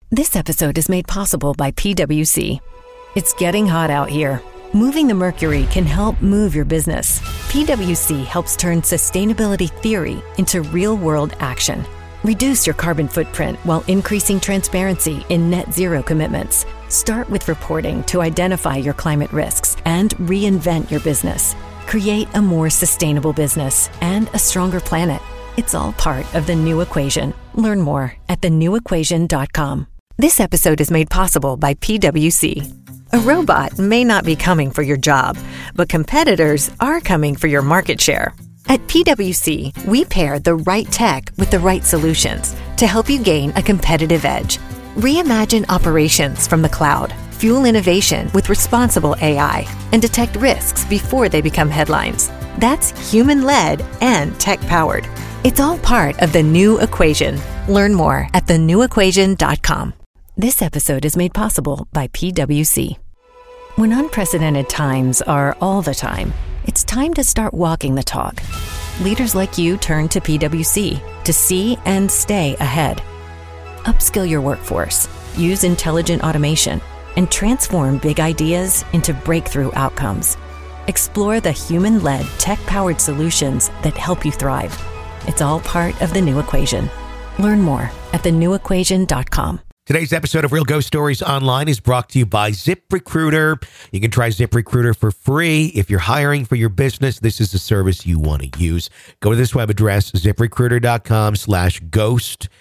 This episode is made possible by PwC. It's getting hot out here. Moving the mercury can help move your business. PwC helps turn sustainability theory into real-world action. Reduce your carbon footprint while increasing transparency in net zero commitments. Start with reporting to identify your climate risks and reinvent your business. Create a more sustainable business and a stronger planet. It's all part of The New Equation. Learn more at thenewequation.com. This episode is made possible by PwC. A robot may not be coming for your job, but competitors are coming for your market share. At PwC, we pair the right tech with the right solutions to help you gain a competitive edge. Reimagine operations from the cloud, fuel innovation with responsible AI, and detect risks before they become headlines. That's human-led and tech-powered. It's all part of The New Equation. Learn more at thenewequation.com. This episode is made possible by PwC. When unprecedented times are all the time, it's time to start walking the talk. Leaders like you turn to PwC to see and stay ahead. Upskill your workforce, use intelligent automation, and transform big ideas into breakthrough outcomes. Explore the human-led, tech-powered solutions that help you thrive. It's all part of The New Equation. Learn more at thenewequation.com. Today's episode of Real Ghost Stories Online is brought to you by ZipRecruiter. You can try ZipRecruiter for free. If you're hiring for your business, this is the service you want to use. Go to this web address, ZipRecruiter.com/ghost,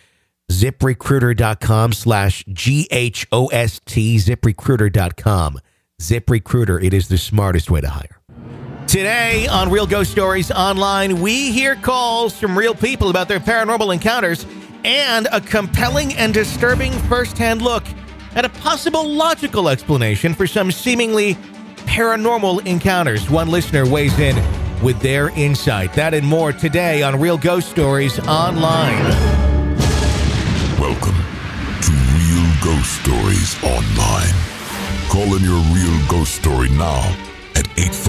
ZipRecruiter.com/GHOST, ZipRecruiter.com. ZipRecruiter, it is the smartest way to hire. Today on Real Ghost Stories Online, we hear calls from real people about their paranormal encounters and a compelling and disturbing first-hand look at a possible logical explanation for some seemingly paranormal encounters. One listener weighs in with their insight. That and more today on Real Ghost Stories Online. Welcome to Real Ghost Stories Online. Call in your real ghost story now at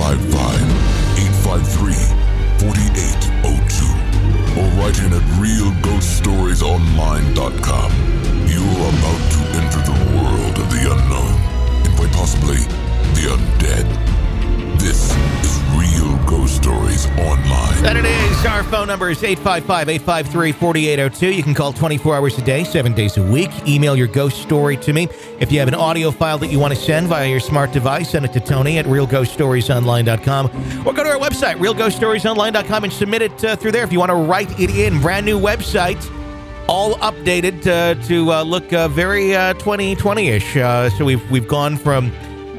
855-853-4802. Or write in at realghoststoriesonline.com. You're about to enter the world of the unknown and quite possibly the undead. This is Real Ghost Stories Online. And it is. Our phone number is 855-853-4802. You can call 24 hours a day, 7 days a week. Email your ghost story to me. If you have an audio file that you want to send via your smart device, send it to Tony at realghoststoriesonline.com. Or go to our website, realghoststoriesonline.com, and submit it through there if you want to write it in. Brand new website, all updated to look very 2020-ish. So we've gone from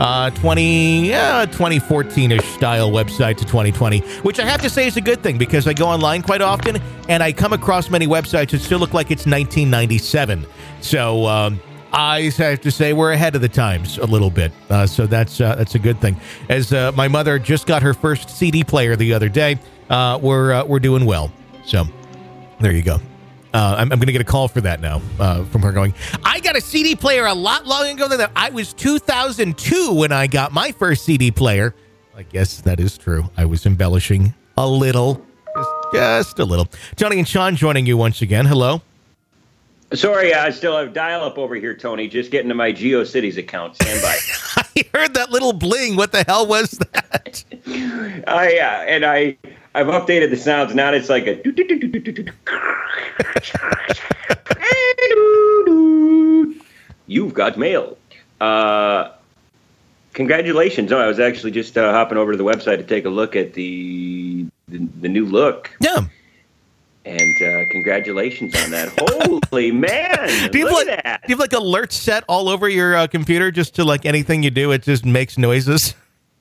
2014-ish style website to 2020, which I have to say is a good thing because I go online quite often and I come across many websites that still look like it's 1997. So I have to say we're ahead of the times a little bit. So that's a good thing. As my mother just got her first CD player the other day, we're doing well. So there you go. I'm going to get a call for that now from her going, I got a CD player a lot long ago than that. I was 2002 when I got my first CD player. I guess that is true. I was embellishing a little, just a little. Tony and Sean joining you once again. Hello. Sorry, I still have dial-up over here, Tony. Just getting to my GeoCities account. Stand by. I heard that little bling. What the hell was that? I've updated the sounds. Now it's like a... You've got mail. Congratulations. I was actually just hopping over to the website to take a look at the new look. Yeah. And congratulations on that. Holy man. Do you have like alerts set all over your computer just to like anything you do, it just makes noises?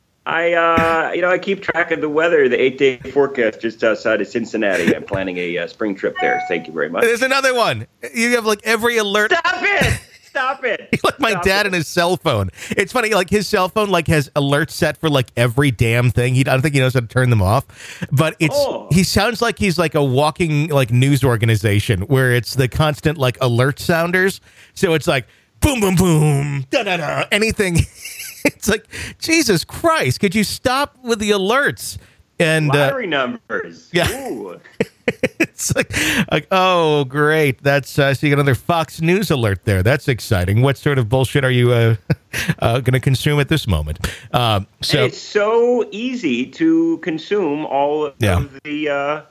I keep track of the weather, the 8-day forecast just outside of Cincinnati. I'm planning a spring trip there. Thank you very much. There's another one. You have like every alert. Stop it. You're like my dad and his cell phone. It's funny, like his cell phone like has alerts set for like every damn thing. I don't think he knows how to turn them off. But he sounds like he's like a walking like news organization where it's the constant like alert sounders. So it's like boom, boom, boom, da da da, anything. It's like, Jesus Christ, could you stop with the alerts? And lottery numbers. Yeah. Ooh. It's like, oh, great. That's so you got another Fox News alert there. That's exciting. What sort of bullshit are you going to consume at this moment? And it's so easy to consume all of the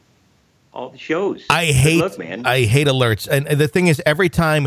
shows. I hate alerts. And the thing is, every time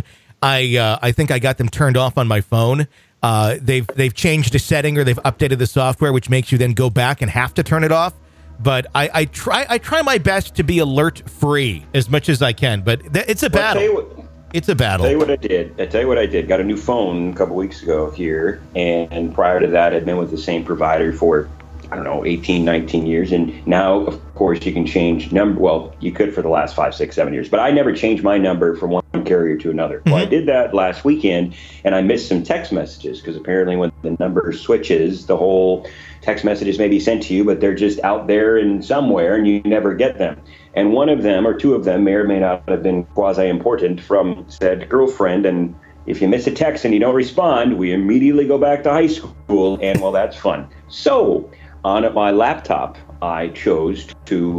I think I got them turned off on my phone, they've changed a setting or they've updated the software, which makes you then go back and have to turn it off. But I try my best to be alert free as much as I can. But it's a battle. It's a battle. I'll tell you what I did. Got a new phone a couple weeks ago here, and prior to that, I'd been with the same provider for, I don't know, 18, 19 years. And now, of course, you can change number. Well, you could for the last 5, 6, 7 years. But I never changed my number from one carrier to another. Well, I did that last weekend, and I missed some text messages because apparently when the number switches, the whole text messages may be sent to you, but they're just out there and somewhere, and you never get them. And one of them, or two of them, may or may not have been quasi-important from said girlfriend. And if you miss a text and you don't respond, we immediately go back to high school, and well, that's fun. So on my laptop, I chose to,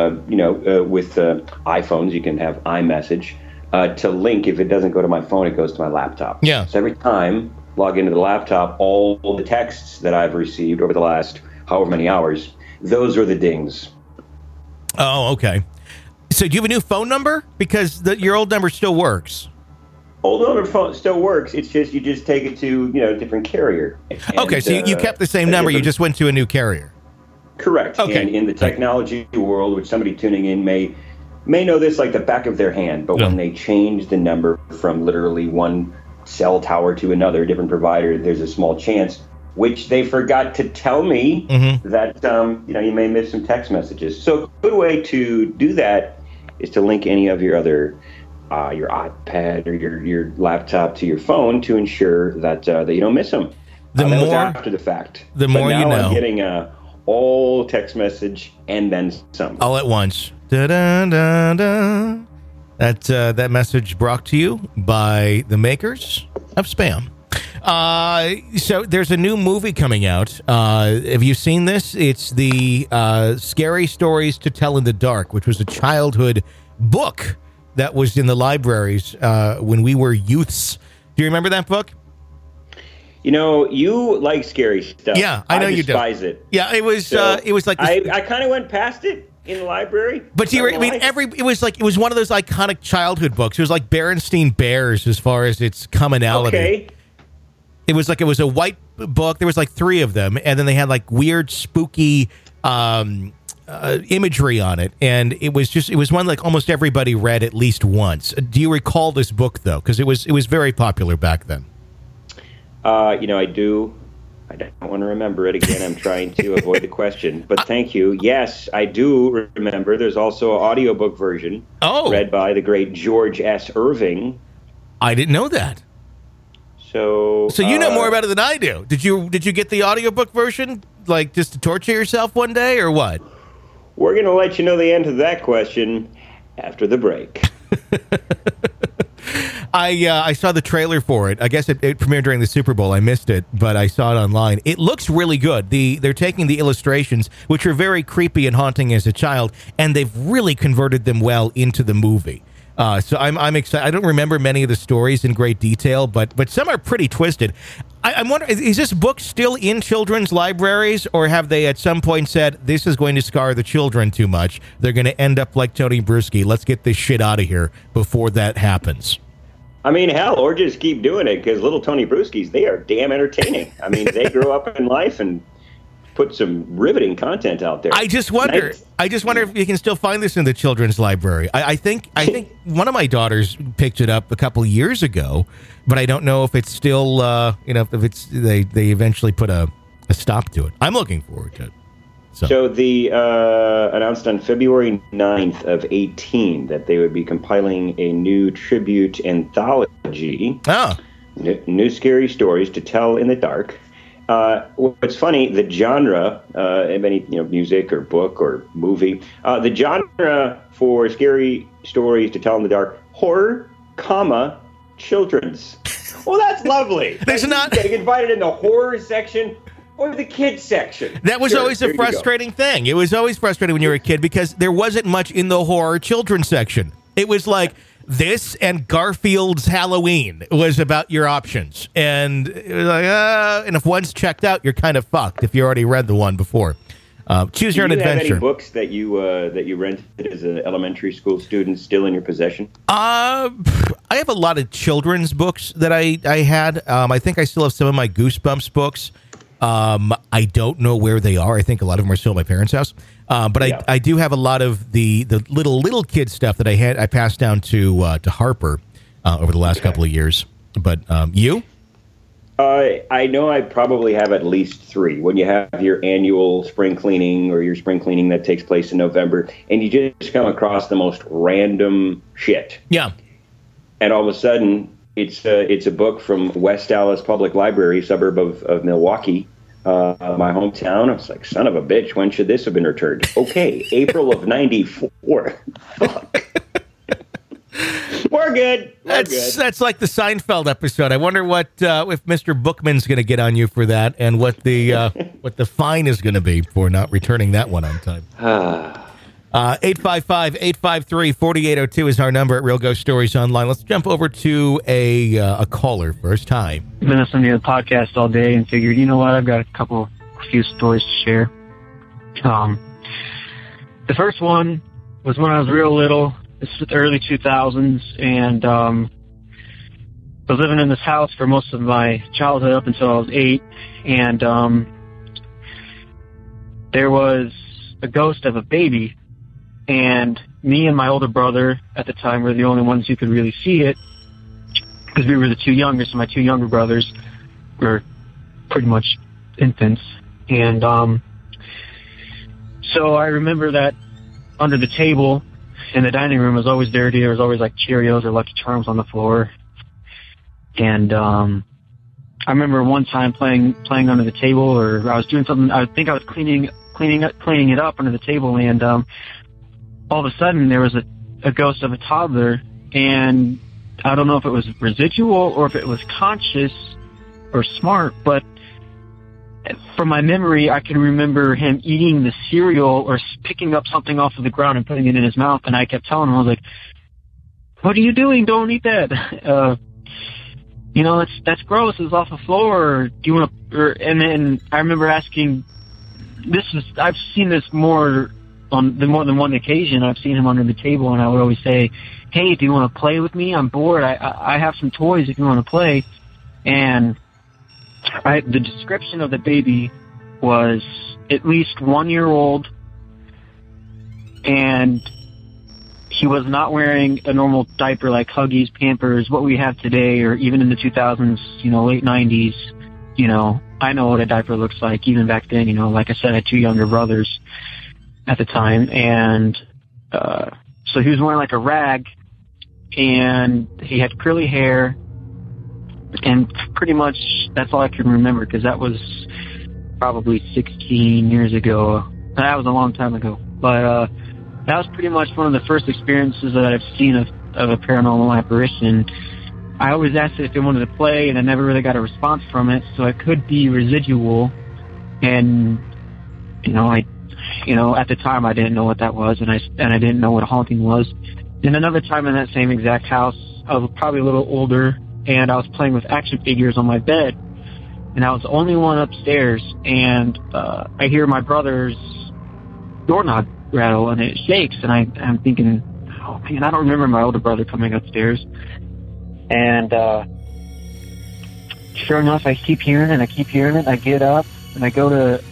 with iPhones, you can have iMessage to link. If it doesn't go to my phone, it goes to my laptop. Yeah. So every time log into the laptop, all the texts that I've received over the last however many hours, those are the dings. Oh, okay. So do you have a new phone number? Because your old number still works. Old number phone still works. It's just you just take it to a different carrier. And, okay, so you kept the same number. You just went to a new carrier. Correct. Okay. And in the technology world, which somebody tuning in may know this like the back of their hand, but when they change the number from literally one cell tower to another, different provider, there's a small chance, which they forgot to tell me, that you may miss some text messages. So a good way to do that is to link any of your other your iPad or your laptop to your phone to ensure that you don't miss them. That was after the fact. The more you know. I'm getting all text message and then some. All at once. Da-da-da-da. That message brought to you by the makers of Spam. So there's a new movie coming out. Have you seen this? It's the Scary Stories to Tell in the Dark, which was a childhood book that was in the libraries when we were youths. Do you remember that book? You like scary stuff. Yeah, I know you do. I despise it. Yeah, it was like this, I kind of went past it in the library. But it was one of those iconic childhood books. It was like Berenstain Bears as far as its commonality. Okay. It was a white book. There was like 3 of them, and then they had like weird, spooky imagery on it, and it was one like almost everybody read at least once. Do you recall this book though? Because it was very popular back then. I do. I don't want to remember it again. I'm trying to avoid the question, but thank you. Yes, I do remember. There's also an audiobook version read by the great George S. Irving. I didn't know that. So you know more about it than I do. Did you get the audiobook version, like just to torture yourself one day, or what? We're going to let you know the answer to that question after the break. I saw the trailer for it. I guess it premiered during the Super Bowl. I missed it, but I saw it online. It looks really good. They're taking the illustrations, which are very creepy and haunting as a child, and they've really converted them well into the movie. So I'm excited. I don't remember many of the stories in great detail, but some are pretty twisted. I'm wondering, is this book still in children's libraries, or have they at some point said, this is going to scar the children too much? They're going to end up like Tony Bruschi. Let's get this shit out of here before that happens. I mean, hell, or just keep doing it, because little Tony Bruschis, they are damn entertaining. I mean, they grow up in life and put some riveting content out there. I just wonder if you can still find this in the children's library. I think one of my daughters picked it up a couple years ago, but I don't know if it's still, if it's they eventually put a stop to it. I'm looking forward to it. So they announced on February 9th of 2018 that they would be compiling a new tribute anthology. New scary stories to tell in the dark. What's funny, the genre, of any music or book or movie, the genre for scary stories to tell in the dark, horror, children's. Well, that's lovely. There's not getting invited in the horror section. or the kids section. That was Sure, always there a you go. frustrating thing. It was always frustrating when you were a kid because there wasn't much in the horror children's section. It was like this and Garfield's Halloween was about your options. And it was like, and if one's checked out, you're kind of fucked if you already read the one before. Choose your own Do you have adventure. any books that you rented as an elementary school student still in your possession? I have a lot of children's books that I had. I think I still have some of my Goosebumps books. I don't know where they are. I think a lot of them are still at my parents' house. But Yeah. I do have a lot of the little kid stuff that I passed down to Harper over the last couple of years. But you? I know I probably have at least 3. When you have your annual spring cleaning or your spring cleaning that takes place in November, and you just come across the most random shit. Yeah. And all of a sudden, it's a book from West Dallas Public Library, suburb of Milwaukee, my hometown. I was like, son of a bitch, when should this have been returned? Okay, April of '94. Fuck. We're good. That's like the Seinfeld episode. I wonder what if Mr. Bookman's going to get on you for that, and what the fine is going to be for not returning that one on time. 855-853-4802 is our number at Real Ghost Stories Online. Let's jump over to a caller first. Hi. I've been listening to the podcast all day and figured, you know what, I've got a few stories to share. The first one was when I was real little. This is the early 2000s, and I was living in this house for most of my childhood up until I was 8, and there was a ghost of a baby, and me and my older brother at the time were the only ones who could really see it, because we were the two youngest, and my 2 younger brothers were pretty much infants. And so I remember that under the table in the dining room was always dirty. There was always like Cheerios or Lucky Charms on the floor. And I remember one time playing under the table, or I was doing something. I think I was cleaning it up under the table, and all of a sudden there was a ghost of a toddler, and I don't know if it was residual or if it was conscious or smart, but from my memory, I can remember him eating the cereal or picking up something off of the ground and putting it in his mouth, and I kept telling him, I was like, what are you doing? Don't eat that. That's gross. It's off the floor. Do you want to? And then I remember asking, I've seen this more than one occasion. I've seen him under the table, and I would always say, hey, do you want to play with me? I'm bored. I have some toys if you want to play. And the description of the baby was at least 1 year old, and he was not wearing a normal diaper like Huggies, Pampers, what we have today, or even in the 2000s, late 90s. I know what a diaper looks like even back then. Like I said, I had 2 younger brothers at the time, and so he was wearing like a rag, and he had curly hair. And pretty much that's all I can remember, because that was probably 16 years ago. That was a long time ago. But that was pretty much one of the first experiences that I've seen of a paranormal apparition. I always asked if they wanted to play, and I never really got a response from it, so it could be residual. And, at the time I didn't know what that was, and I didn't know what haunting was. And another time in that same exact house, I was probably a little older, and I was playing with action figures on my bed, and I was the only one upstairs, and I hear my brother's doorknob rattle, and it shakes, and I'm thinking, oh man, I don't remember my older brother coming upstairs. And sure enough, I keep hearing it, I get up, and I go to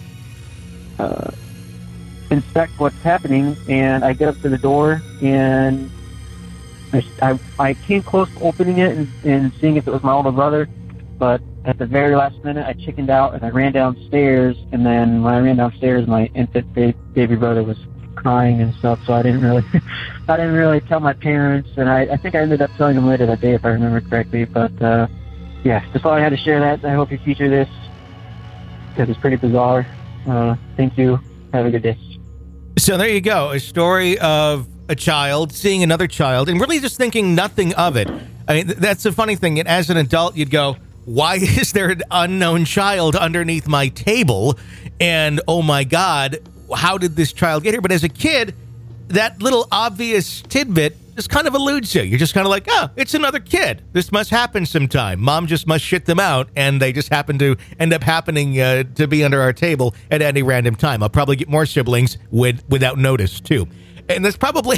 inspect what's happening, and I get up to the door, and I came close to opening it and seeing if it was my older brother, but at the very last minute I chickened out and I ran downstairs, and then when I ran downstairs, my infant baby brother was crying and stuff, so I didn't really tell my parents, and I think I ended up telling them later that day if I remember correctly. But yeah, just thought I had to share that. I hope you feature this because it's pretty bizarre. Thank you. Have a good day. So there you go, a story of a child seeing another child and really just thinking nothing of it. I mean, that's the funny thing. As an adult, you'd go, why is there an unknown child underneath my table? And oh my God, how did this child get here? But as a kid, that little obvious tidbit just kind of eludes you. You're just kind of like, oh, it's another kid. This must happen sometime. Mom just must shit them out, and they just happen to end up happening to be under our table at any random time. I'll probably get more siblings without notice, too. And that's probably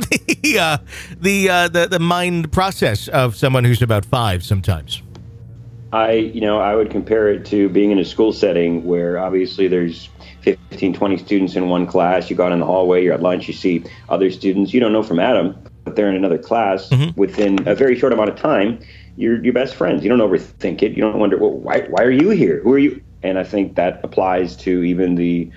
the mind process of someone who's about 5 sometimes. I would compare it to being in a school setting where obviously there's 15, 20 students in one class. You go out in the hallway, you're at lunch, you see other students you don't know from Adam, but they're in another class. Mm-hmm. Within a very short amount of time, you're best friends. You don't overthink it. You don't wonder, well, why are you here? Who are you? And I think that applies to even the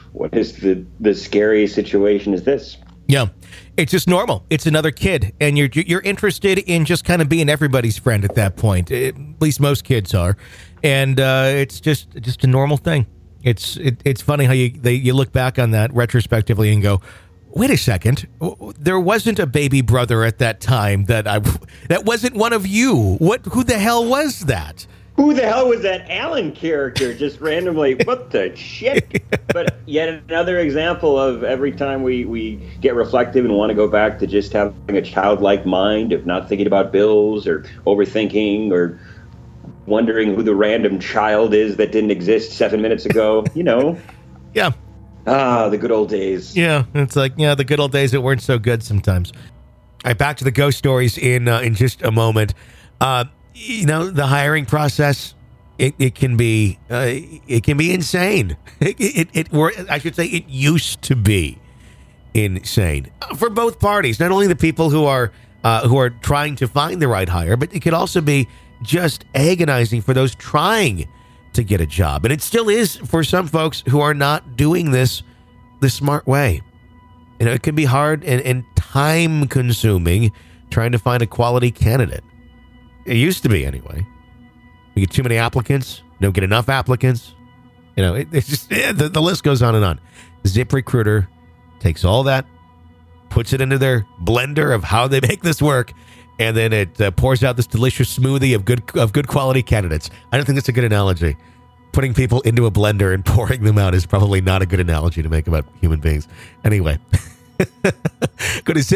scary situation is this. Yeah, it's just normal. It's another kid, and you're interested in just kind of being everybody's friend at that point. At least most kids are, and it's just a normal thing. It's funny how you look back on that retrospectively and go, wait a second, there wasn't a baby brother at that time that wasn't one of you. Who the hell was that? Who the hell was that Alan character? Just randomly, what the shit? But yet another example of every time we get reflective and want to go back to just having a childlike mind of not thinking about bills or overthinking or wondering who the random child is that didn't exist 7 minutes ago, Yeah. The good old days. Yeah, it's like, the good old days that weren't so good sometimes. All right, back to the ghost stories in just a moment. The hiring process, it can be insane. I should say it used to be insane for both parties. Not only the people who are trying to find the right hire, but it could also be just agonizing for those trying to get a job. And it still is for some folks who are not doing this the smart way. It can be hard and time consuming trying to find a quality candidate. It used to be anyway. You get too many applicants, don't get enough applicants. It's just the list goes on and on. ZipRecruiter takes all that, puts it into their blender of how they make this work, and then it pours out this delicious smoothie of good quality candidates. I don't think that's a good analogy. Putting people into a blender and pouring them out is probably not a good analogy to make about human beings. Anyway, go to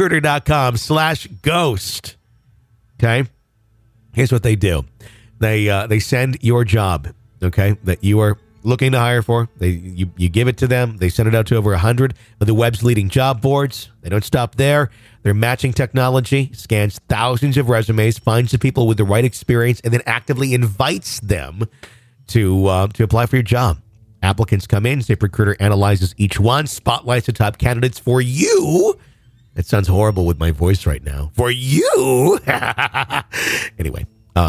ZipRecruiter.com/ghost. Okay. Here's what they do. They send your job, okay, that you are looking to hire for. You give it to them. They send it out to over 100 of the web's leading job boards. They don't stop there. Their matching technology scans thousands of resumes, finds the people with the right experience, and then actively invites them to apply for your job. Applicants come in. ZipRecruiter analyzes each one, spotlights the top candidates for you. That sounds horrible with my voice right now. For you. Anyway,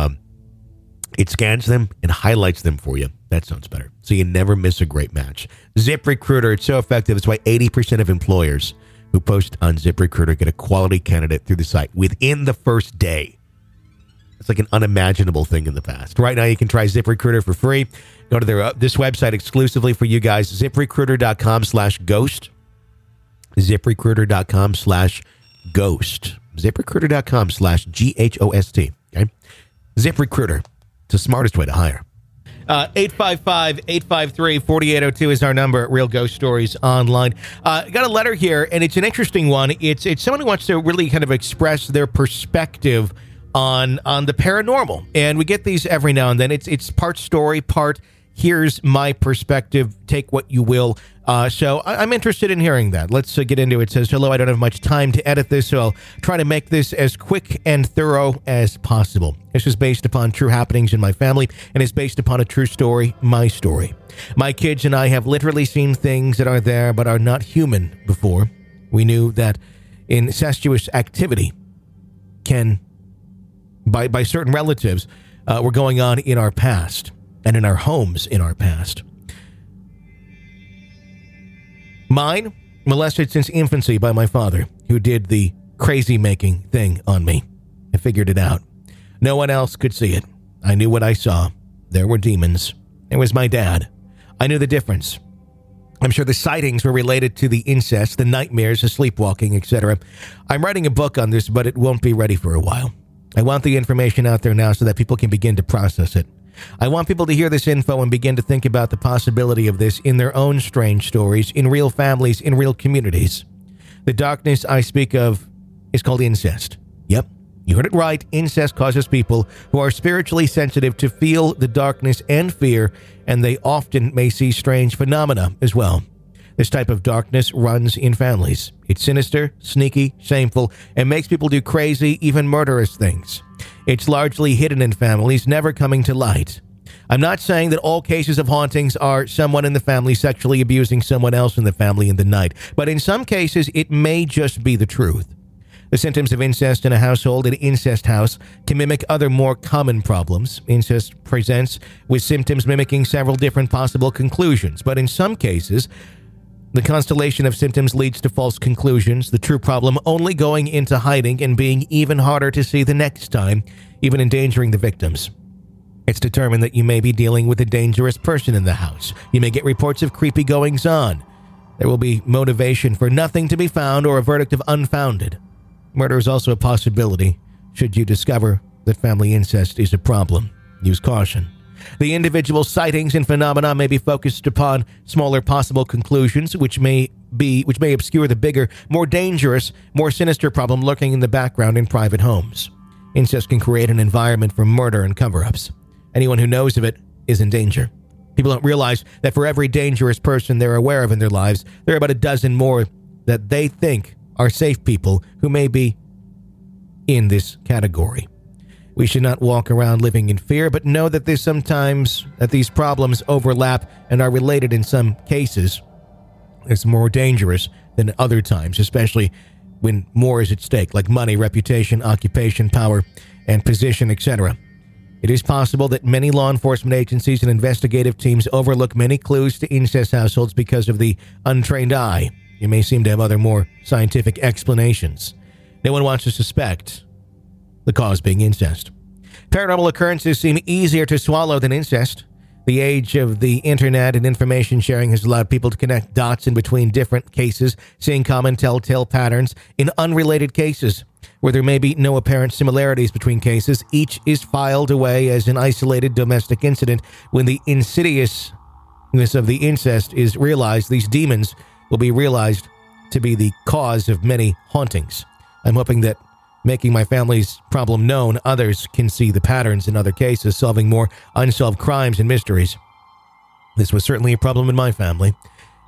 it scans them and highlights them for you. That sounds better. So you never miss a great match. ZipRecruiter, it's so effective. It's why 80% of employers who post on ZipRecruiter get a quality candidate through the site within the first day. It's like an unimaginable thing in the past. Right now, you can try ZipRecruiter for free. Go to this website exclusively for you guys, ZipRecruiter.com/ghost. ZipRecruiter.com/ghost. ZipRecruiter.com/GHOST. Okay? ZipRecruiter. It's the smartest way to hire. 855-853-4802 is our number at Real Ghost Stories Online. Got a letter here, and it's an interesting one. It's someone who wants to really kind of express their perspective on the paranormal. And we get these every now and then. It's part story, part here's my perspective, take what you will. So I'm interested in hearing that. Let's get into it. It says, hello, I don't have much time to edit this, so I'll try to make this as quick and thorough as possible. This is based upon true happenings in my family and is based upon a true story, my story. My kids and I have literally seen things that are there but are not human before. We knew that incestuous activity can, by certain relatives, were going on in our past and in our homes in our past. Mine, molested since infancy by my father, who did the crazy-making thing on me. I figured it out. No one else could see it. I knew what I saw. There were demons. It was my dad. I knew the difference. I'm sure the sightings were related to the incest, the nightmares, the sleepwalking, etc. I'm writing a book on this, but it won't be ready for a while. I want the information out there now so that people can begin to process it. I want people to hear this info and begin to think about the possibility of this in their own strange stories, in real families, in real communities. The darkness I speak of is called incest. Yep, you heard it right. Incest causes people who are spiritually sensitive to feel the darkness and fear, and they often may see strange phenomena as well. This type of darkness runs in families. It's sinister, sneaky, shameful, and makes people do crazy, even murderous things. It's largely hidden in families, never coming to light. I'm not saying that all cases of hauntings are someone in the family sexually abusing someone else in the family in the night, but in some cases, it may just be the truth. The symptoms of incest in a household, an incest house, can mimic other more common problems. Incest presents with symptoms mimicking several different possible conclusions, but in some cases, the constellation of symptoms leads to false conclusions, the true problem only going into hiding and being even harder to see the next time, even endangering the victims. It's determined that you may be dealing with a dangerous person in the house. You may get reports of creepy goings-on. There will be motivation for nothing to be found or a verdict of unfounded. Murder is also a possibility, should you discover that family incest is a problem. Use caution. The individual sightings and phenomena may be focused upon smaller possible conclusions, which may obscure the bigger, more dangerous, more sinister problem lurking in the background in private homes. Incest can create an environment for murder and cover-ups. Anyone who knows of it is in danger. People don't realize that for every dangerous person they're aware of in their lives, there are about a dozen more that they think are safe people who may be in this category. We should not walk around living in fear, but know that there's sometimes that these problems overlap and are related in some cases. It's more dangerous than other times, especially when more is at stake, like money, reputation, occupation, power, and position, etc. It is possible that many law enforcement agencies and investigative teams overlook many clues to incest households because of the untrained eye. You may seem to have other more scientific explanations. No one wants to suspect the cause being incest. Paranormal occurrences seem easier to swallow than incest. The age of the internet and information sharing has allowed people to connect dots in between different cases, seeing common telltale patterns in unrelated cases. Where there may be no apparent similarities between cases, each is filed away as an isolated domestic incident. When the insidiousness of the incest is realized, these demons will be realized to be the cause of many hauntings. I'm hoping that making my family's problem known, others can see the patterns in other cases, solving more unsolved crimes and mysteries. This was certainly a problem in my family.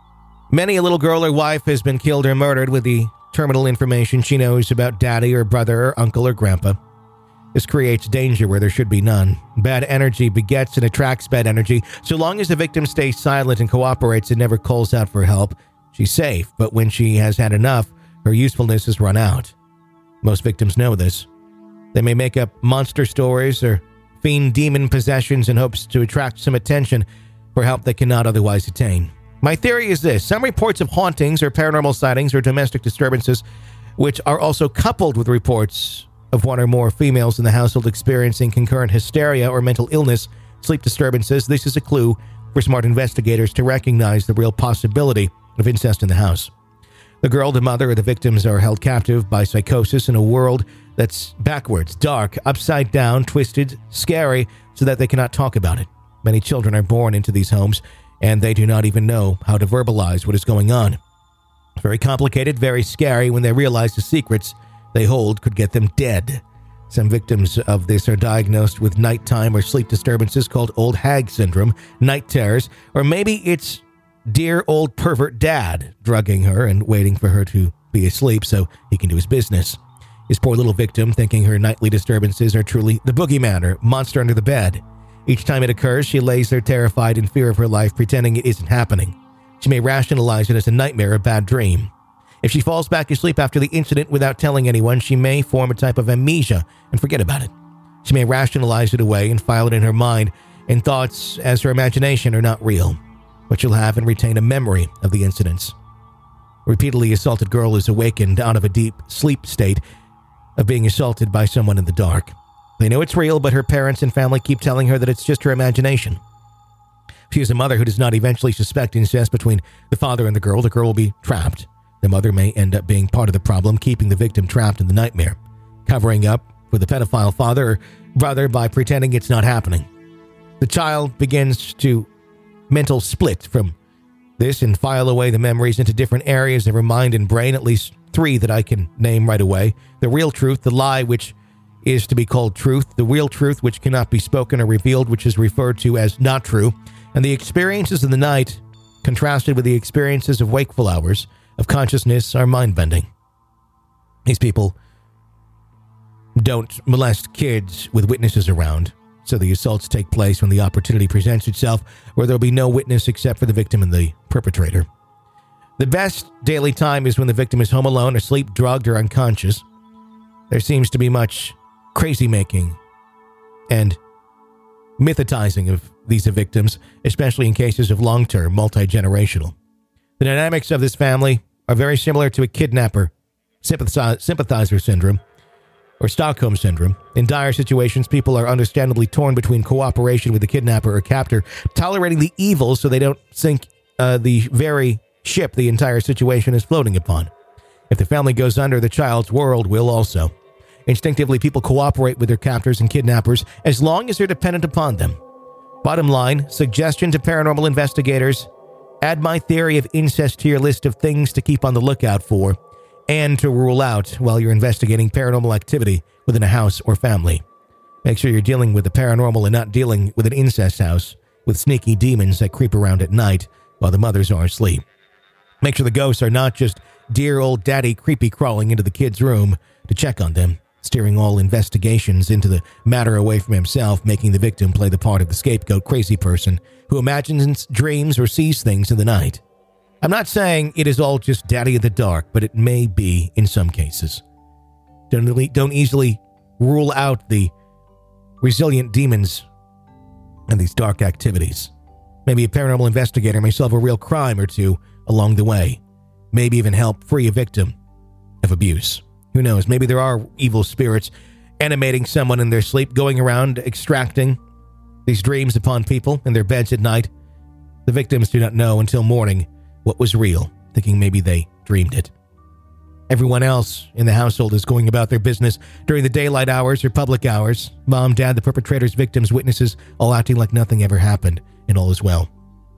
Many a little girl or wife has been killed or murdered with the terminal information she knows about daddy or brother or uncle or grandpa. This creates danger where there should be none. Bad energy begets and attracts bad energy. So long as the victim stays silent and cooperates and never calls out for help, she's safe. But when she has had enough, her usefulness has run out. Most victims know this. They may make up monster stories or feign demon possessions in hopes to attract some attention for help they cannot otherwise attain. My theory is this: some reports of hauntings or paranormal sightings or domestic disturbances, which are also coupled with reports of one or more females in the household experiencing concurrent hysteria or mental illness, sleep disturbances. This is a clue for smart investigators to recognize the real possibility of incest in the house. The girl, the mother, or the victims are held captive by psychosis in a world that's backwards, dark, upside down, twisted, scary, so that they cannot talk about it. Many children are born into these homes, and they do not even know how to verbalize what is going on. Very complicated, very scary when they realize the secrets they hold could get them dead. Some victims of this are diagnosed with nighttime or sleep disturbances called old hag syndrome, night terrors, or maybe it's dear old pervert dad drugging her and waiting for her to be asleep so he can do his business. His poor little victim thinking her nightly disturbances are truly the boogeyman or monster under the bed. Each time it occurs, she lays there terrified in fear of her life, pretending it isn't happening. She may rationalize it as a nightmare or bad dream. If she falls back asleep after the incident without telling anyone, she may form a type of amnesia and forget about it. She may rationalize it away and file it in her mind, and thoughts as her imagination are not real. But she'll have and retain a memory of the incidents. A repeatedly assaulted girl is awakened out of a deep sleep state of being assaulted by someone in the dark. They know it's real, but her parents and family keep telling her that it's just her imagination. If she is a mother who does not eventually suspect incest between the father and the girl will be trapped. The mother may end up being part of the problem, keeping the victim trapped in the nightmare. Covering up for the pedophile father or brother by pretending it's not happening. The child begins to mental split from this and file away the memories into different areas of her mind and brain, at least 3 that I can name right away. The real truth, the lie which is to be called truth, the real truth which cannot be spoken or revealed, which is referred to as not true, and the experiences of the night contrasted with the experiences of wakeful hours of consciousness are mind-bending. These people don't molest kids with witnesses around, so the assaults take place when the opportunity presents itself, where there'll be no witness except for the victim and the perpetrator. The best daily time is when the victim is home alone, asleep, drugged, or unconscious. There seems to be much crazy-making and mythicizing of these victims, especially in cases of long-term, multi-generational. The dynamics of this family are very similar to a kidnapper sympathizer syndrome or Stockholm syndrome. In dire situations, people are understandably torn between cooperation with the kidnapper or captor, tolerating the evil so they don't sink the very ship the entire situation is floating upon. If the family goes under, the child's world will also. Instinctively, people cooperate with their captors and kidnappers as long as they're dependent upon them. Bottom line, suggestion to paranormal investigators: add my theory of incest to your list of things to keep on the lookout for and to rule out while you're investigating paranormal activity within a house or family. Make sure you're dealing with the paranormal and not dealing with an incest house with sneaky demons that creep around at night while the mothers are asleep. Make sure the ghosts are not just dear old daddy creepy crawling into the kid's room to check on them, steering all investigations into the matter away from himself, making the victim play the part of the scapegoat crazy person who imagines, dreams, or sees things in the night. I'm not saying it is all just daddy in the dark, but it may be in some cases. Don't easily rule out the resilient demons and these dark activities. Maybe a paranormal investigator may solve a real crime or two along the way. Maybe even help free a victim of abuse. Who knows? Maybe there are evil spirits animating someone in their sleep, going around extracting these dreams upon people in their beds at night. The victims do not know until morning what was real, thinking maybe they dreamed it. Everyone else in the household is going about their business during the daylight hours or public hours. Mom, dad, the perpetrators, victims, witnesses, all acting like nothing ever happened and all is well.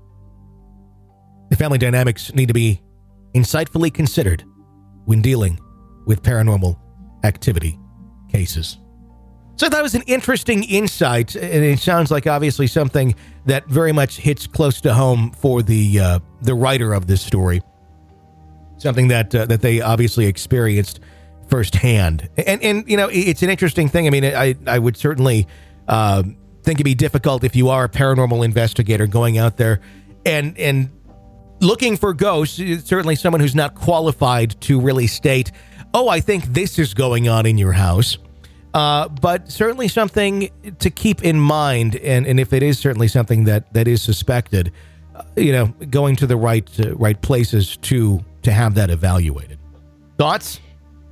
The family dynamics need to be insightfully considered when dealing with paranormal activity cases. So that was an interesting insight, and it sounds like obviously something that very much hits close to home for the writer of this story. Something that they obviously experienced firsthand. And you know, it's an interesting thing. I mean, I would certainly think it'd be difficult if you are a paranormal investigator going out there and looking for ghosts. Certainly someone who's not qualified to really state, oh, I think this is going on in your house. But certainly something to keep in mind, and if it is certainly something that is suspected, going to the right places to have that evaluated. Thoughts?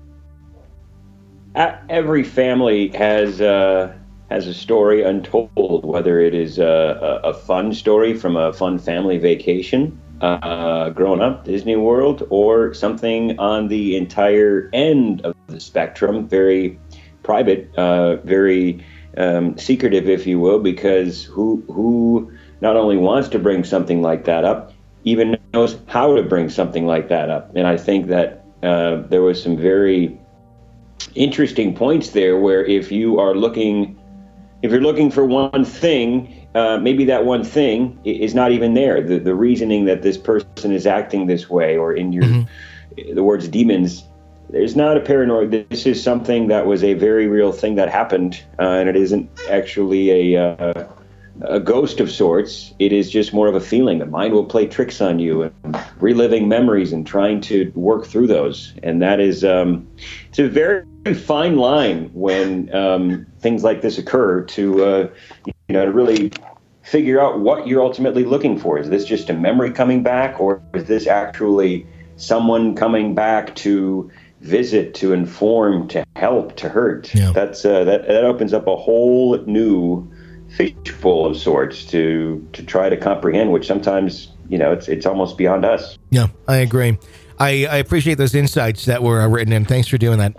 Every family has a story untold, whether it is a fun story from a fun family vacation, growing up, Disney World, or something on the entire end of the spectrum, very private, very secretive, if you will, because who not only wants to bring something like that up, even knows how to bring something like that up. And I think that there was some very interesting points there where if you're looking for one thing, maybe that one thing is not even there. The reasoning that this person is acting this way, or in your the words demons, there's not a paranoid. This is something that was a very real thing that happened, and it isn't actually a ghost of sorts. It is just more of a feeling. The mind will play tricks on you, and reliving memories and trying to work through those. And that is it's a very fine line when things like this occur to really figure out what you're ultimately looking for. Is this just a memory coming back, or is this actually someone coming back to visit, to inform, to help, to hurt? Yeah. That opens up a whole new fishbowl of sorts to try to comprehend, which sometimes it's almost beyond us. Yeah, I agree. I appreciate those insights that were written in. Thanks for doing that.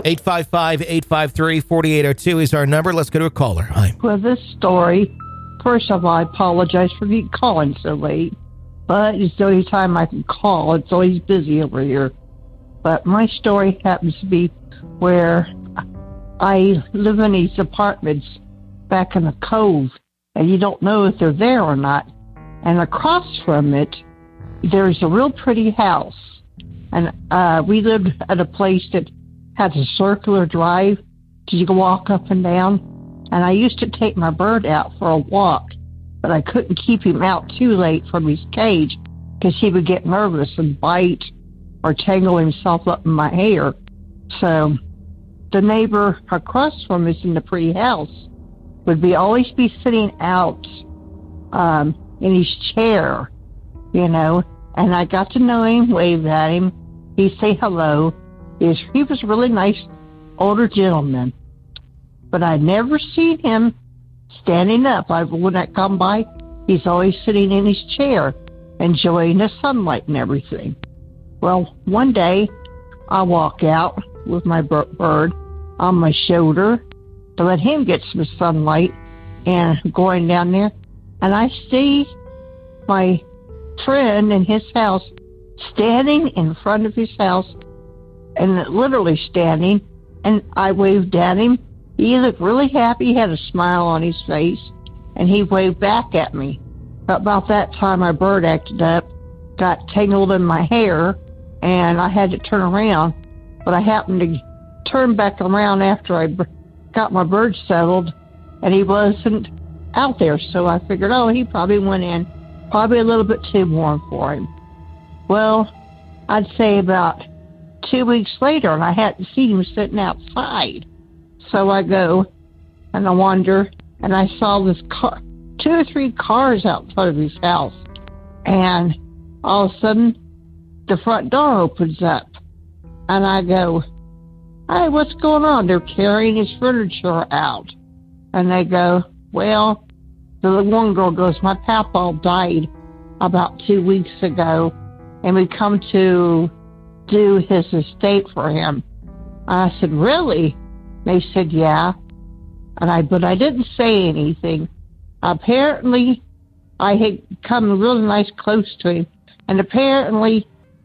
855-853-4802 is our number. Let's go to a caller. Hi. Well, this story, first of all, I apologize for calling so late, but it's the only time I can call. It's always busy over here. But my story happens to be where I live in these apartments back in the Cove, and you don't know if they're there or not. And across from it, there's a real pretty house. And we lived at a place that has a circular drive so you can walk up and down. And I used to take my bird out for a walk, but I couldn't keep him out too late from his cage because he would get nervous and bite or tangle himself up in my hair. So the neighbor across from us in the pretty house would always be sitting out in his chair, you know, and I got to know him, wave at him. He'd say hello. He was a really nice older gentleman, but I never seen him standing up. When I come by, he's always sitting in his chair, enjoying the sunlight and everything. Well, one day, I walk out with my bird on my shoulder to let him get some sunlight, and going down there, and I see my friend in his house standing in front of his house, and literally standing, and I waved at him. He looked really happy, he had a smile on his face, and he waved back at me. About that time, my bird acted up, got tangled in my hair, and I had to turn around, but I happened to turn back around after I got my bird settled, and he wasn't out there, so I figured, he probably went in, probably a little bit too warm for him. Well, I'd say about 2 weeks later, and I hadn't seen him sitting outside. So I go, and I wander, and I saw this car, 2 or 3 cars out in front of his house. And all of a sudden, the front door opens up. And I go, hey, what's going on? They're carrying his furniture out. And they go, well, the one girl goes, my papa died about 2 weeks ago, and we come to do his estate for him. And I said, really? They said, yeah. But I didn't say anything. Apparently, I had come really nice close to him, and apparently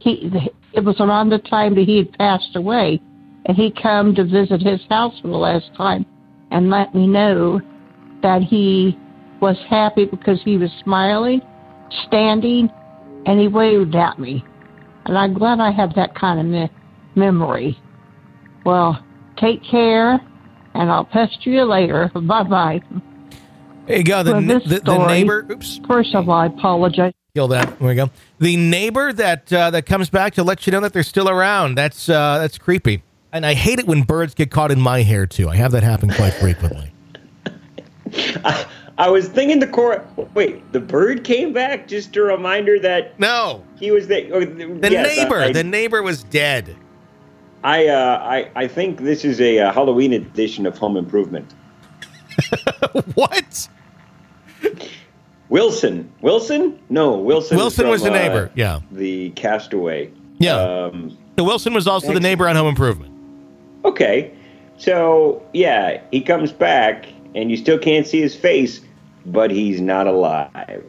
it was around the time that he had passed away, and he come to visit his house for the last time and let me know that he was happy because he was smiling, standing, and he waved at me. And I'm glad I have that kind of memory. Well, take care, and I'll pester you later. Bye-bye. There you go. The neighbor. Oops. First of all, I apologize. Kill that. There we go. The neighbor that comes back to let you know that they're still around. That's creepy. And I hate it when birds get caught in my hair, too. I have that happen quite frequently. I was thinking the bird came back? Just a reminder that... No. He was there. The neighbor was dead. I think this is a Halloween edition of Home Improvement. What? Wilson? No, Wilson. Wilson was the neighbor, yeah. The Castaway. Yeah. So Wilson was also the neighbor on Home Improvement. Okay. So, yeah, he comes back, and you still can't see his face, but he's not alive.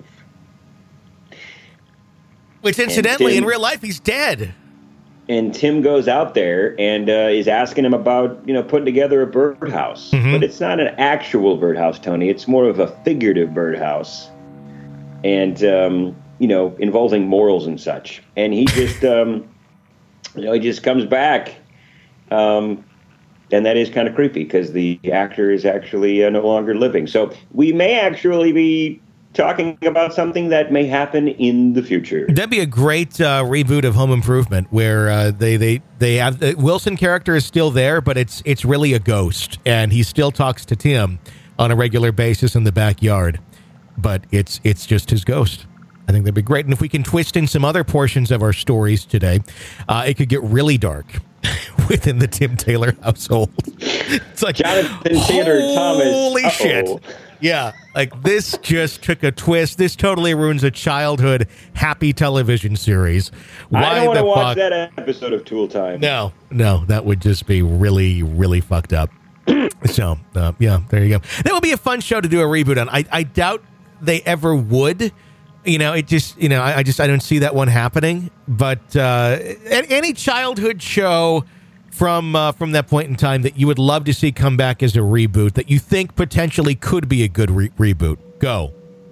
Which, incidentally, in real life, he's dead. And Tim goes out there and is asking him about, putting together a birdhouse. Mm-hmm. But it's not an actual birdhouse, Tony. It's more of a figurative birdhouse. And, involving morals and such. And he just, he just comes back. And that is kind of creepy because the actor is actually no longer living. So we may actually be talking about something that may happen in the future. That'd be a great reboot of Home Improvement where they have the Wilson character is still there, but it's really a ghost, and he still talks to Tim on a regular basis in the backyard, but it's just his ghost. I think that'd be great. And if we can twist in some other portions of our stories today, it could get really dark within the Tim Taylor household. It's like Jonathan Taylor Thomas. Holy shit. Yeah, like this just took a twist. This totally ruins a childhood happy television series. I don't want to watch that episode of Tool Time. No, that would just be really, really fucked up. So, yeah, there you go. That would be a fun show to do a reboot on. I doubt they ever would. You know, it just, you know, I don't see that one happening. But any childhood show from that point in time that you would love to see come back as a reboot that you think potentially could be a good reboot, go.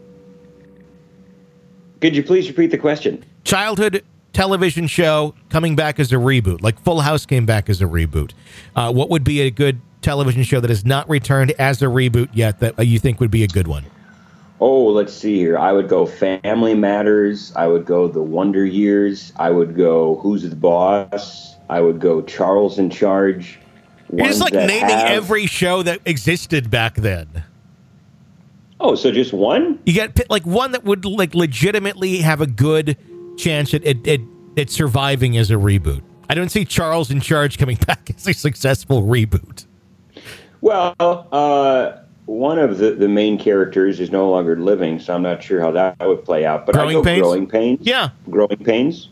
Could you please repeat the question? Childhood television show coming back as a reboot, like Full House came back as a reboot. What would be a good television show that has not returned as a reboot yet that you think would be a good one? Oh, let's see here. I would go Family Matters. I would go The Wonder Years. I would go Who's the Boss. I would go Charles in Charge. You're just like naming every show that existed back then. Oh, so just one? You got like one that would like legitimately have a good chance at surviving as a reboot. I don't see Charles in Charge coming back as a successful reboot. Well, one of the main characters is no longer living, so I'm not sure how that would play out. But Growing Pains? Growing Pains. Yeah. Growing Pains.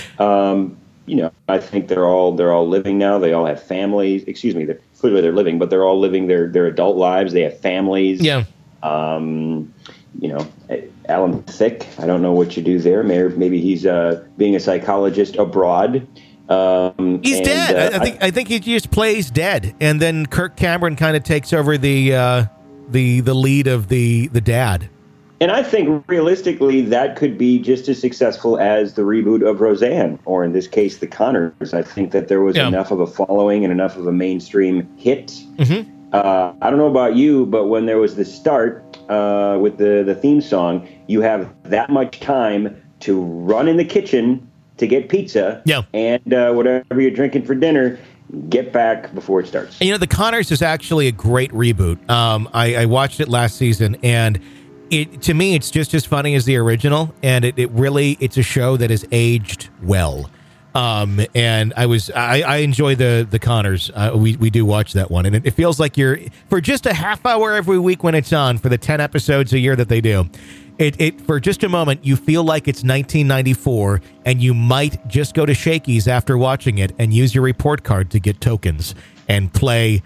You know, I think they're all living now. They all have families. Excuse me, clearly they're living, but they're all living their adult lives. They have families. Yeah. You know, Alan Thicke, I don't know what you do there. Maybe he's being a psychologist abroad. He's dead. I think he just plays dead, and then Kirk Cameron kind of takes over the lead of the dad. And I think realistically that could be just as successful as the reboot of Roseanne, or in this case, The Conners. I think that there was enough of a following and enough of a mainstream hit. Mm-hmm. I don't know about you, but when there was the start with the theme song, you have that much time to run in the kitchen to get pizza, and whatever you're drinking for dinner, get back before it starts. You know, The Conners is actually a great reboot. I watched it last season, and to me, it's just as funny as the original, and it's a show that has aged well. And I enjoy the Conners. We do watch that one, and it feels like you're for just a half hour every week when it's on for the 10 episodes a year that they do. It for just a moment you feel like it's 1994, and you might just go to Shakey's after watching it and use your report card to get tokens and play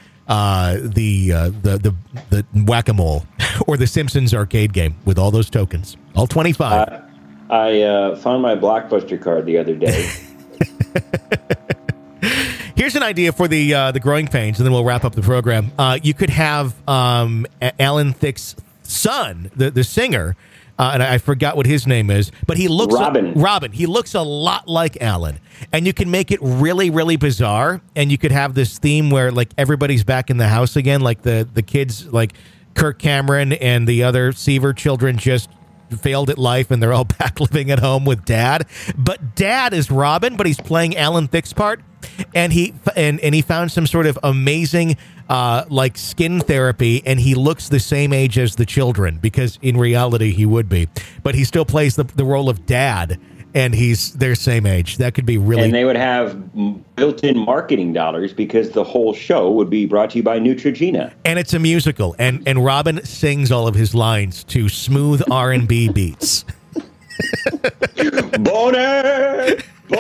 the Whack-A-Mole or the Simpsons arcade game with all those tokens, all 25. I found my Blockbuster card the other day. Here's an idea for the Growing Pains, and then we'll wrap up the program. You could have Alan Thicke's son, the singer, and I forgot what his name is, but he looks Robin. He looks a lot like Alan, and you can make it really, really bizarre. And you could have this theme where like everybody's back in the house again, like the kids, like Kirk Cameron and the other Seaver children just failed at life, and they're all back living at home with Dad. But Dad is Robin, but he's playing Alan Thicke's part, and he found some sort of amazing like skin therapy, and he looks the same age as the children, because in reality he would be, but he still plays the role of Dad, and he's their same age. That could be really... And they would have built-in marketing dollars, because the whole show would be brought to you by Neutrogena. And it's a musical, and Robin sings all of his lines to smooth R&B beats. Boner!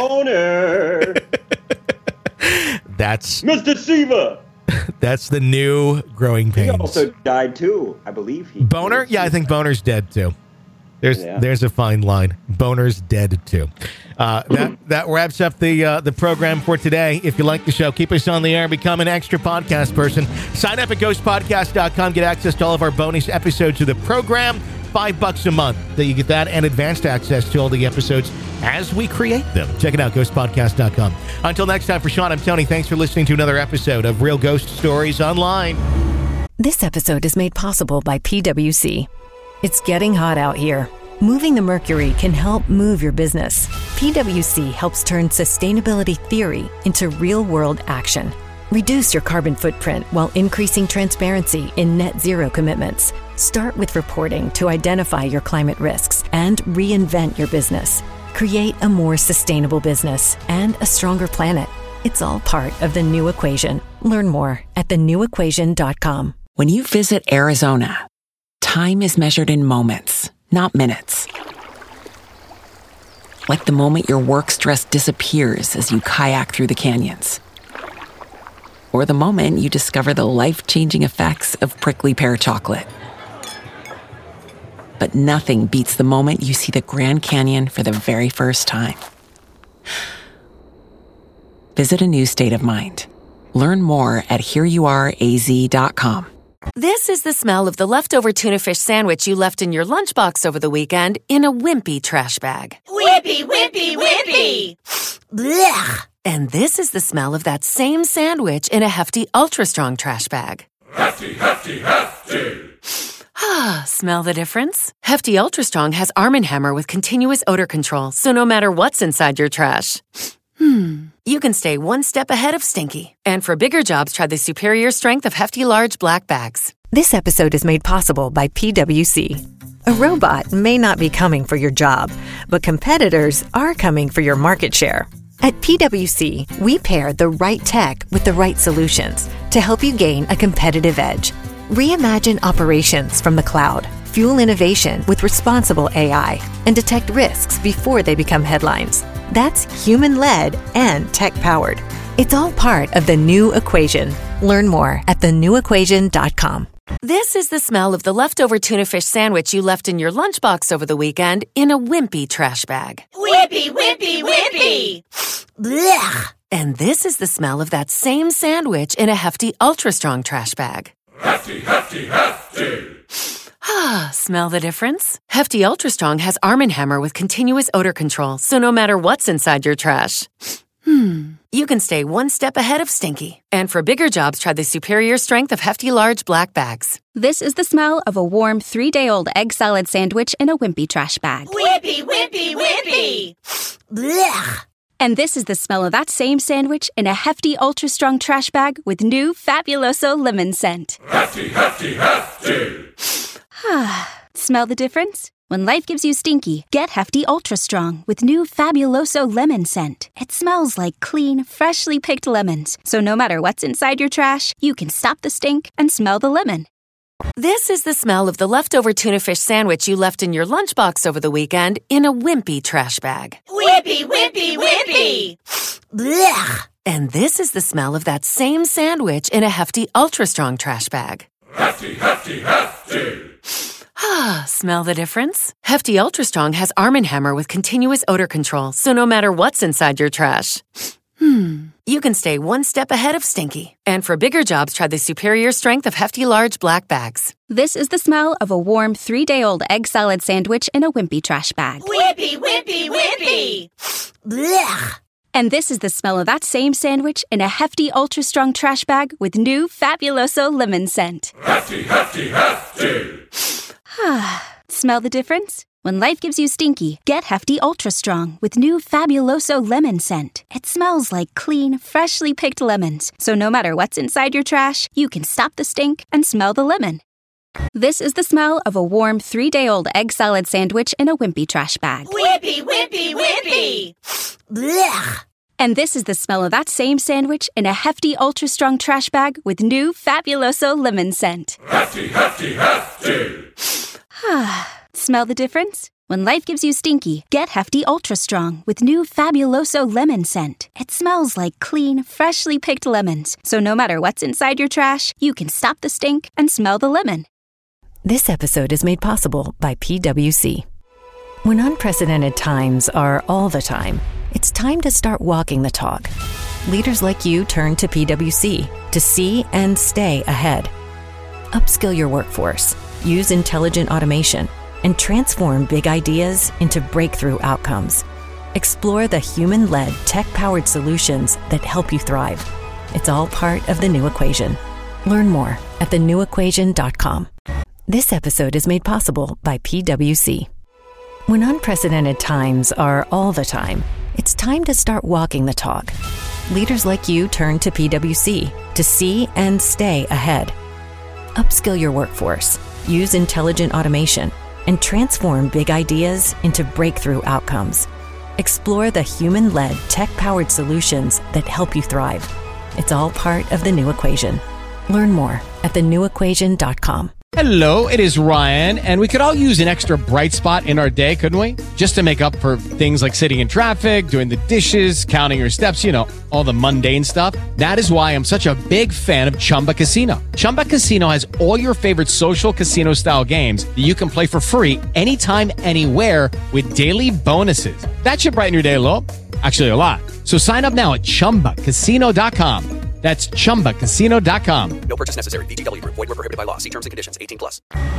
That's Mr. Seaver. That's the new Growing Pains. He also died too, I believe. Boner? Yeah, I think Boner's dead too. There's a fine line. Boner's dead too. That wraps up the program for today. If you like the show, keep us on the air. Become an extra podcast person. Sign up at ghostpodcast.com. Get access to all of our bonus episodes of the program. $5 a month that you get that, and advanced access to all the episodes as we create them. Check it out, ghostpodcast.com. Until next time, for Sean, I'm Tony. Thanks for listening to another episode of Real Ghost Stories Online. This episode is made possible by PwC. It's getting hot out here. Moving the mercury can help move your business. PwC helps turn sustainability theory into real-world action. Reduce your carbon footprint while increasing transparency in net zero commitments. Start with reporting to identify your climate risks and reinvent your business. Create a more sustainable business and a stronger planet. It's all part of The New Equation. Learn more at thenewequation.com. When you visit Arizona, time is measured in moments, not minutes. Like the moment your work stress disappears as you kayak through the canyons. Or the moment you discover the life-changing effects of prickly pear chocolate. But nothing beats the moment you see the Grand Canyon for the very first time. Visit a new state of mind. Learn more at hereyouareaz.com. This is the smell of the leftover tuna fish sandwich you left in your lunchbox over the weekend in a wimpy trash bag. Wimpy, wimpy, wimpy! Blech! And this is the smell of that same sandwich in a hefty, ultra-strong trash bag. Hefty, hefty, hefty! Ah, smell the difference? Hefty Ultra Strong has Arm & Hammer with continuous odor control, so no matter what's inside your trash, you can stay one step ahead of stinky. And for bigger jobs, try the superior strength of Hefty Large Black Bags. This episode is made possible by PwC. A robot may not be coming for your job, but competitors are coming for your market share. At PwC, we pair the right tech with the right solutions to help you gain a competitive edge. Reimagine operations from the cloud, fuel innovation with responsible AI, and detect risks before they become headlines. That's human-led and tech-powered. It's all part of The New Equation. Learn more at thenewequation.com. This is the smell of the leftover tuna fish sandwich you left in your lunchbox over the weekend in a wimpy trash bag. Wimpy, wimpy, wimpy! Blech! And this is the smell of that same sandwich in a hefty, ultra-strong trash bag. Hefty, hefty, hefty! Ah, smell the difference? Hefty Ultra Strong has Arm & Hammer with continuous odor control, so no matter what's inside your trash, you can stay one step ahead of stinky. And for bigger jobs, try the superior strength of Hefty Large Black Bags. This is the smell of a warm 3-day-old egg salad sandwich in a wimpy trash bag. Wimpy, wimpy, wimpy! Blech! And this is the smell of that same sandwich in a hefty, ultra-strong trash bag with new Fabuloso lemon scent. Hefty, hefty, hefty! Smell the difference? When life gives you stinky, get Hefty Ultra Strong with new Fabuloso lemon scent. It smells like clean, freshly picked lemons. So no matter what's inside your trash, you can stop the stink and smell the lemon. This is the smell of the leftover tuna fish sandwich you left in your lunchbox over the weekend in a wimpy trash bag. Wimpy, wimpy, wimpy! Blech! And this is the smell of that same sandwich in a hefty, ultra-strong trash bag. Hefty, hefty, hefty! Ah, smell the difference? Hefty Ultra Strong has Arm & Hammer with continuous odor control, so no matter what's inside your trash, you can stay one step ahead of stinky. And for bigger jobs, try the superior strength of Hefty Large Black Bags. This is the smell of a warm 3-day-old egg salad sandwich in a wimpy trash bag. Wimpy, wimpy, wimpy! Blech! And this is the smell of that same sandwich in a hefty, ultra-strong trash bag with new Fabuloso lemon scent. Hefty, hefty, hefty! Smell the difference? When life gives you stinky, get Hefty Ultra Strong with new Fabuloso lemon scent. It smells like clean, freshly picked lemons. So no matter what's inside your trash, you can stop the stink and smell the lemon. This is the smell of a warm 3-day-old egg salad sandwich in a wimpy trash bag. Wimpy, wimpy, wimpy! Blech! And this is the smell of that same sandwich in a hefty, ultra-strong trash bag with new Fabuloso lemon scent. Hefty, hefty, hefty! Smell the difference? When life gives you stinky, get Hefty Ultra Strong with new Fabuloso lemon scent. It smells like clean, freshly picked lemons. So no matter what's inside your trash, you can stop the stink and smell the lemon. This episode is made possible by PwC. When unprecedented times are all the time, it's time to start walking the talk. Leaders like you turn to PwC to see and stay ahead. Upskill your workforce, use intelligent automation, and transform big ideas into breakthrough outcomes. Explore the human-led, tech-powered solutions that help you thrive. It's all part of The New Equation. Learn more at thenewequation.com. This episode is made possible by PwC. When unprecedented times are all the time, it's time to start walking the talk. Leaders like you turn to PwC to see and stay ahead. Upskill your workforce, use intelligent automation, and transform big ideas into breakthrough outcomes. Explore the human-led, tech-powered solutions that help you thrive. It's all part of The New Equation. Learn more at thenewequation.com. Hello, it is Ryan, and we could all use an extra bright spot in our day, couldn't we? Just to make up for things like sitting in traffic, doing the dishes, counting your steps, you know, all the mundane stuff. That is why I'm such a big fan of Chumba Casino. Chumba Casino has all your favorite social casino-style games that you can play for free anytime, anywhere with daily bonuses. That should brighten your day a little. Actually, a lot. So sign up now at ChumbaCasino.com. That's ChumbaCasino.com. No purchase necessary. VGW Group. Void where prohibited by law. See terms and conditions. 18+.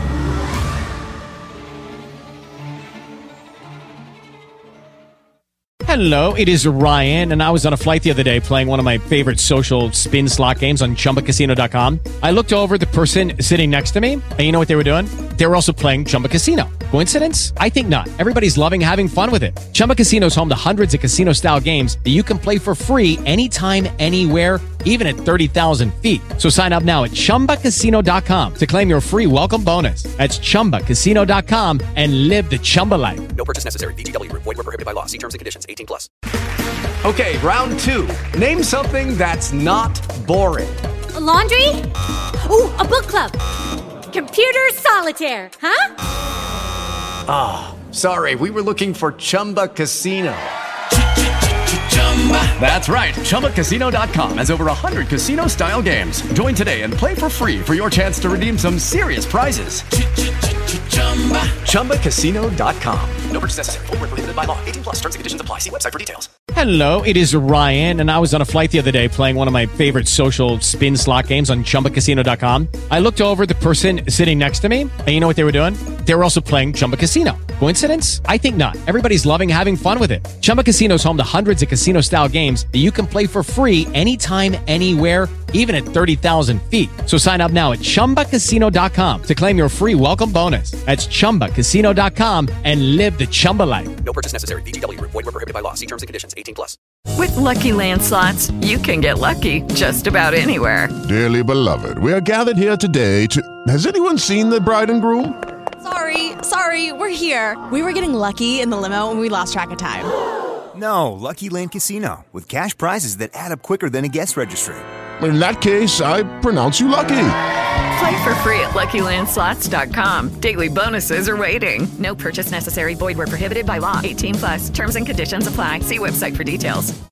Hello, it is Ryan, and I was on a flight the other day playing one of my favorite social spin slot games on ChumbaCasino.com. I looked over at the person sitting next to me, and you know what they were doing? They were also playing Chumba Casino. Coincidence? I think not. Everybody's loving having fun with it. Chumba Casino is home to hundreds of casino-style games that you can play for free anytime, anywhere, even at 30,000 feet. So sign up now at ChumbaCasino.com to claim your free welcome bonus. That's ChumbaCasino.com and live the Chumba life. No purchase necessary. VGW Group. Void where prohibited by law. See terms and conditions. 18+. Okay, round two. Name something that's not boring. A laundry? Ooh, a book club. Computer solitaire, huh? Ah, sorry, we were looking for Chumba Casino. That's right, ChumbaCasino.com has over 100 casino-style games. Join today and play for free for your chance to redeem some serious prizes. ChumbaCasino.com. No purchase necessary. Void where prohibited by law. 18+. Terms and conditions apply. See website for details. Hello, it is Ryan, and I was on a flight the other day playing one of my favorite social spin slot games on ChumbaCasino.com. I looked over at the person sitting next to me, and you know what they were doing? They were also playing Chumba Casino. Coincidence? I think not. Everybody's loving having fun with it. Chumba Casino is home to hundreds of casino-style games that you can play for free anytime, anywhere, even at 30,000 feet. So sign up now at ChumbaCasino.com to claim your free welcome bonus. That's ChumbaCasino.com and live the Chumba life. No purchase necessary. VGW Group. Void where prohibited by law. See terms and conditions. 18+. With Lucky Land Slots, you can get lucky just about anywhere. Dearly beloved, we are gathered here today to... Has anyone seen the bride and groom? Sorry, we're here. We were getting lucky in the limo and we lost track of time. No, Lucky Land Casino, with cash prizes that add up quicker than a guest registry. In that case, I pronounce you lucky. Play for free at LuckyLandSlots.com. Daily bonuses are waiting. No purchase necessary. Void where prohibited by law. 18+. Terms and conditions apply. See website for details.